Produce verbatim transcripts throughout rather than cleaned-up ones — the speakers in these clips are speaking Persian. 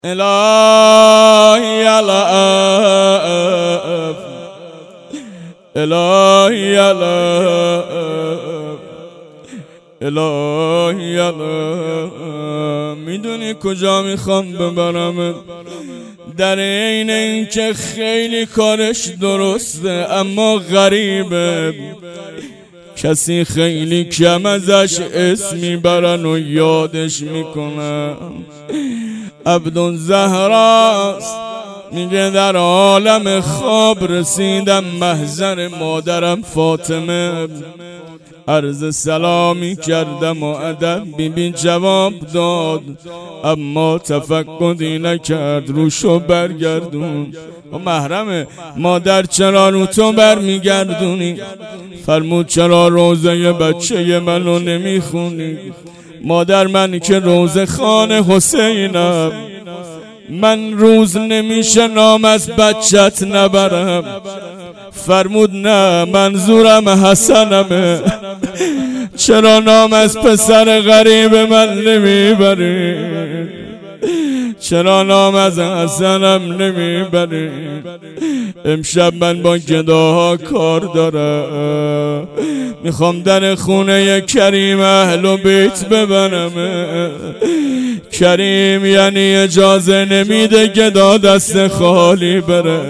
الهی الف الهی الف الهی الف میدونی کجا میخوام ببرم؟ در این این که خیلی کارش درسته اما غریبه، کسی خیلی کم ازش اسم میبرن و یادش میکنن. عبدالزهراست، میگه در عالم خواب رسیدم محضر مادرم فاطمه، عرض سلامی کردم و ادب بی بی جواب داد، اما تفقدی نکرد، روشو برگردون. و محرم مادر چرا رو تو برمیگردونی؟ فرمود چرا روزه بچه منو نمیخونی؟ مادر من که روزه خان حسینم، من روز نمیشه نام از بچت نبرم. فرمود نه، منظورم حسنمه، چرا نام از پسر غریب من نمیبری؟ چرا نام از حسنم نمیبری؟ امشب من با گداها کار دارم، میخوام در خونه کریم اهل و بیت ببرم. کریم یعنی اجازه نمیده گدا دست خالی بره.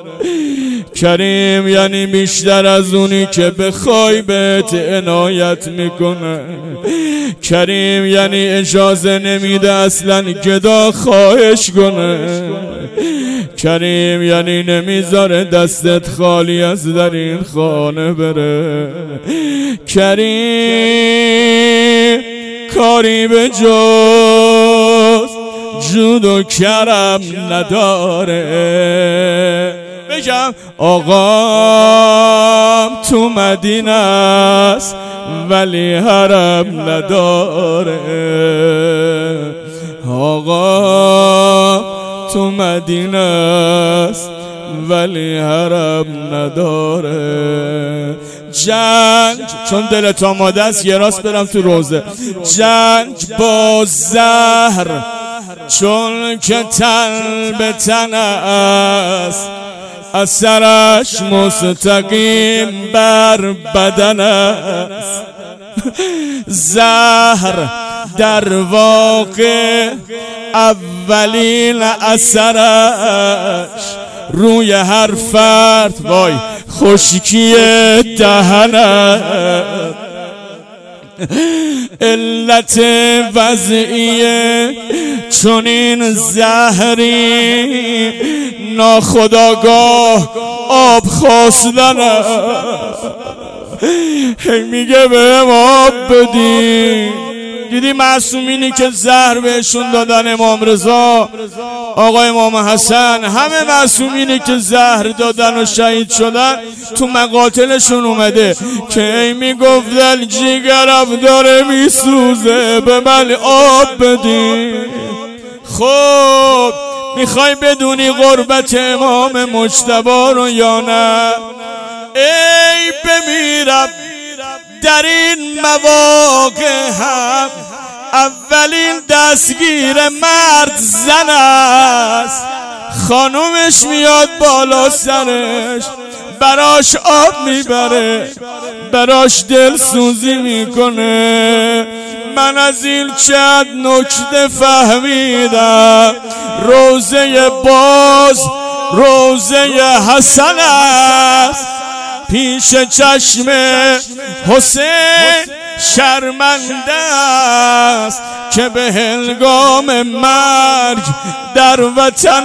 کریم یعنی بیشتر از اونی که بخوای بهت عنایت میکنه. کریم یعنی اجازه نمیده اصلا گدا خواهش کنه. کریم یعنی نمیذاره دستت خالی از در این خانه بره. کریم کاری به جز جود و کرم نداره. بگم آقام تو مدینه است ولی حرم نداره. آقا تو مدینه است ولی حرم نداره. جنگ چون دلت آماده است یه راست برم تو روزه. جنگ با زهر چون که تن به تن است، اثرش مستقیم بر بدن است. زهر در واقع اولین اثرش روی هر فرد وای خشکی دهن است. علت وضعیه چون این زهری ناخودآگاه آب خواستن. هی میگه بهم آب بدی. دیدی معصومینی که زهر بهشون دادن، امام رضا، آقا امام حسن، همه معصومینی که زهر دادن و شهید شدن تو مقاتلشون اومده که ای میگفتن جیگرم داره میسوزه به من آب بدی. خب میخوای بدونی غربت امام مجتبی رو یا نه؟ ای بمیرم در این مواقع هم اولین دستگیر مرد زن است. خانومش میاد بالا سرش، براش آب میبره، براش دل سوزی میکنه. من از این چند نکته فهمیدم روزه باز روزه حسن است. پیش چشم حسین شرمنده است که به هنگام مرگ در وطن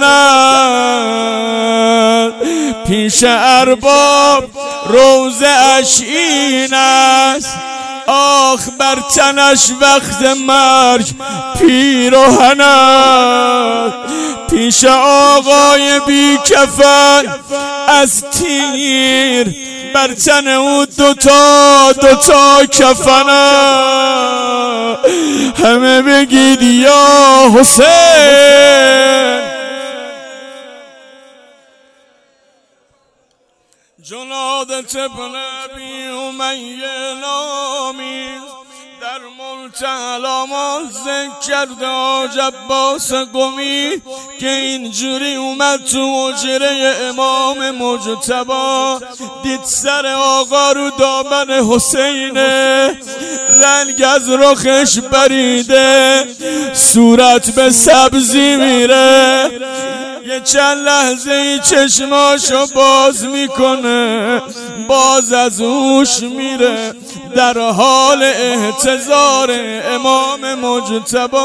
است. پیش ارباب روزه اش این است، آخ بر تنش وقت مرگ پیراهن است. پیش آقای بی کفن از تیر بر تن او دوتا دوتا کفن است. همه بگید یا حسین. جنادت ابن ابی امیه نامی در ملتقى تعالی ما ذکر کرده حاج عباس قمی که اینجوری اومد تو حجره امام مجتبی، دید سر آقا رو دامن حسینه، رنگ از رخش بریده، صورت به سبزی میره، یه چند لحظه ای چشماشو باز میکنه، باز از اوش میره، در حال احتضار امام مجتبی.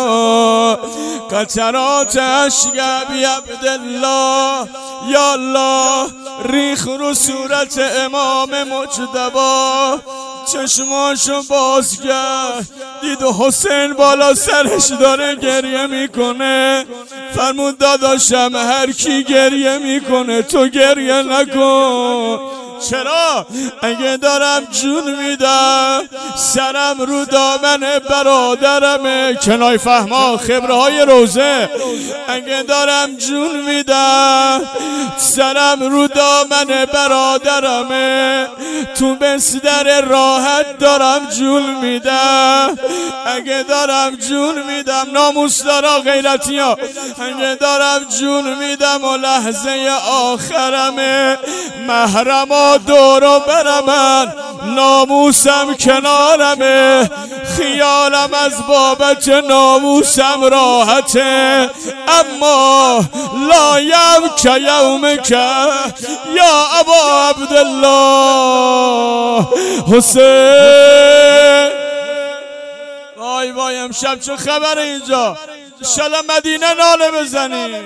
قطرات اشک ابی عبدالله یا الله ریخ رو صورت امام مجتبی، چشماشو باز کرد، دید حسین بالا سرش داره گریه میکنه، فرمود داداشم هر کی گریه میکنه تو گریه نکن. چرا؟ اگه دارم جون میدم سرم رو دامن برادرمه، کنای فهما خبره های روزه، اگه دارم جون میدم سرم رو دامن برادرمه، تو بستر راحت دارم جون میدم، اگه دارم جون میدم ناموسدارا غیرتیا، اگه دارم جون میدم و لحظه آخرمه، محرما دورو برمن ناموسم کنارمه، خیالم از بابت ناموسم راحته، اما لایم که یوم که یا ابا عبدالله حسین. وای وای امشب چه خبره اینجا؟ انشالله مدینه ناله بزنی.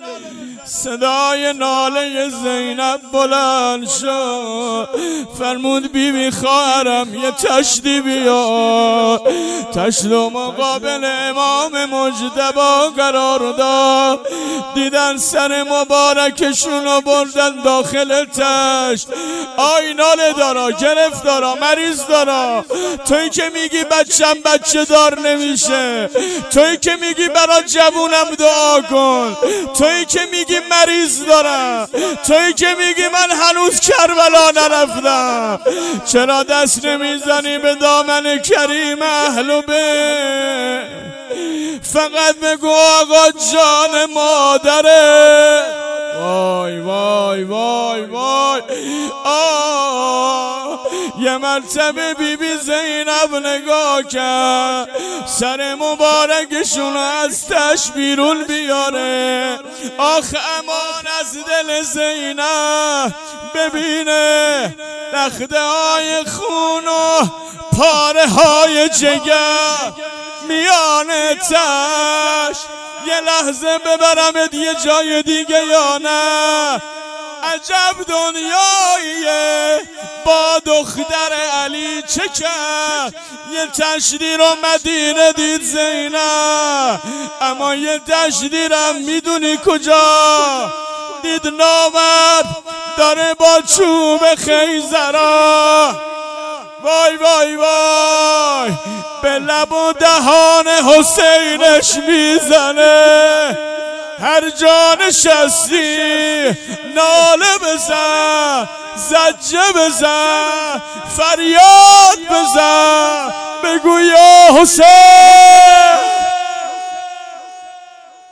صدای ناله زینب بلند شد، فرمود بی بی خواهرم یه تشتی بیا، تشت و مقابل امام مجتبی قرار داد، دیدن سر مبارکشونو بردن داخل تشت، آی ناله دارا، گرفتارا، مریض دارا، توی که میگی بچم بچه دار نمیشه، توی که میگی برا جوونم دعا کن، توی که میگی مریض دارم، توی که میگی من هنوز کربلا نرفتم، چرا دست نمیزنی به دامن کریم اهل بیت؟ فقط بگو آقا جان مادره. وای وای وای وای آه، یه مرتبه بی بی زینب نگاه کرد، سر مبارکشون از تش بیرون بیاره، آخ امان از دل زینب ببینه نخده های خون و پاره های جگر میان تش، یه لحظه ببرمت یه جای دیگه یا نه؟ عجب دنیاییه، با دختر علی چه کرد؟ یه تشتی رو مدینه دید زینب، اما یه تشتی رو میدونی کجا دید؟ نامرد داره با چوب خیزرا، وای وای وای به لب و دهان حسینش میزنه، هر جا نشستی ناله بزن، زجه بزن، فریاد بزن، بگو یا حسین.